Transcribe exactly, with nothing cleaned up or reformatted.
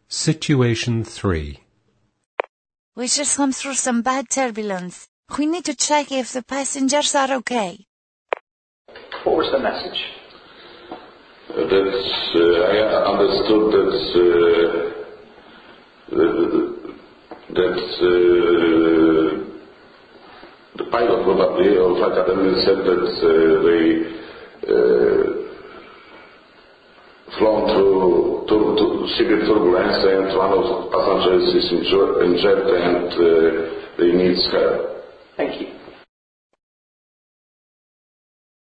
Situation three. We just come through some bad turbulence. We need to check if the passengers are okay. What was the message? Uh, that uh, I understood that uh, uh, that uh, the pilot probably of Academy said that uh, they uh, flown through to, to severe turbulence and one of the passengers is injured, injured and uh, they need help. Thank you.